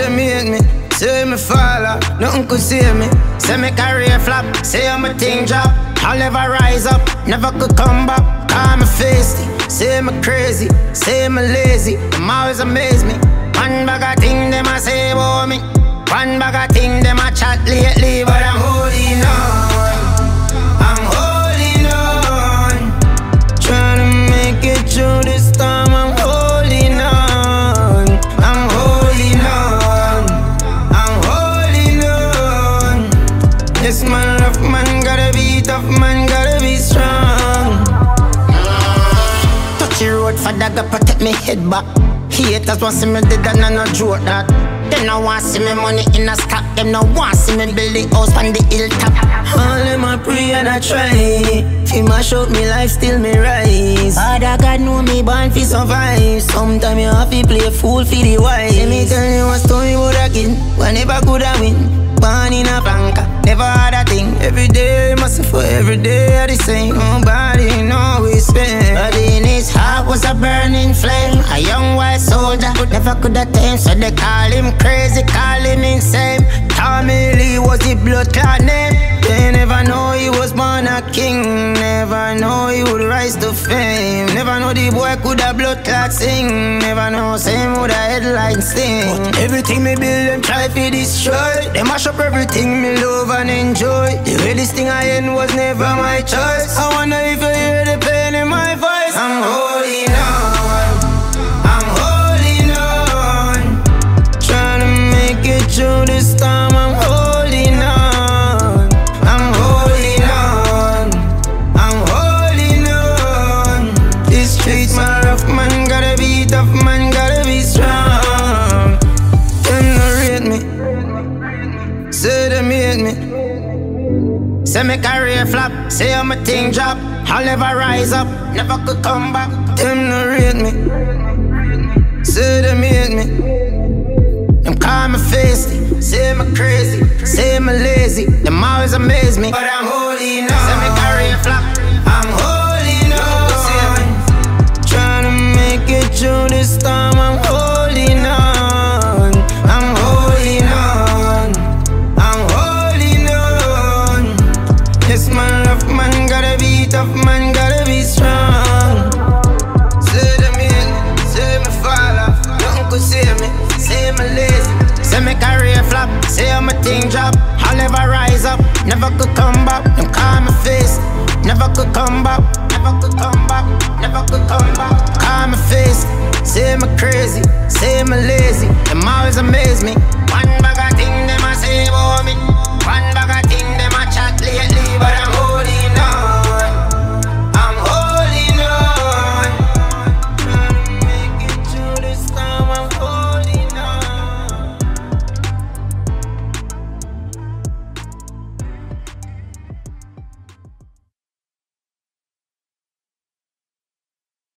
them hate me, say me fall off, nothing could save me. Say me career flop, say I'm a thing drop. I'll never rise up, never could come back. Call me feisty, say me crazy, say me lazy. Them always amaze me. One bag of thing them a say about me. One bag of thing them a chat lately, but I'm holding on. I'm holding on. Trying to make it through this time. I'm holding on. I'm holding on. I'm holding on. This man rough man gotta be tough man gotta be strong. Touchy road for dagger protect me head back. Haters want see me dead and I no joke that. Them no want see me money in a stack. Them no want see me build the house on the hilltop. All them a pray and I try. Fi mash up me life, still me rise. Father God know me born fi survive. Sometime you have to play fool fi the wise. Let me tell you a story about a kid who never coulda win. Born in a banker, never had a thing. Every day must for every day are the same. Nobody know we spend. But in his heart was a burning flame. A young white soldier, never could attain. So they call him crazy, call him insane. Tommy Lee was the blood clot name. They never know he was born a king. Never know he would rise to fame. Never know the boy could have blood clot sing. Never know same would a headline sing. But everything me build them try to destroy. They mash up everything me love and enjoy. The way this thing I end was never my choice. I wonder if you hear the pain in my voice. I'm holding on. I'm holding on. Trying to make it through this time. I'm holding on. I'm holding on. I'm holding on. This street man rough man gotta be tough man gotta be strong. Them no rate me, say them hate me. Say me career flop, say I'm a thing drop. I'll never rise up, never could come back. Them no rate me, say them hate me. Them call me feisty, say me crazy, say me lazy. Them always amaze me, but I'm holding on. Say me career flop, I'm holding on. Trying to make it through this time. I'm holding on. I'm holding on. I'm holding on. This man rough man gotta be tough man gotta be strong. Say them in, say me fall off, nothing could save me. Say me lazy, say me career flop, say I'm a thing drop. I'll never rise up, never could come back. Them call me face, never could come back. Never could come back, never could come back. Call me face, say me crazy, say me lazy. Them always amaze me. One bag of thing them a say about me. One bag of thing them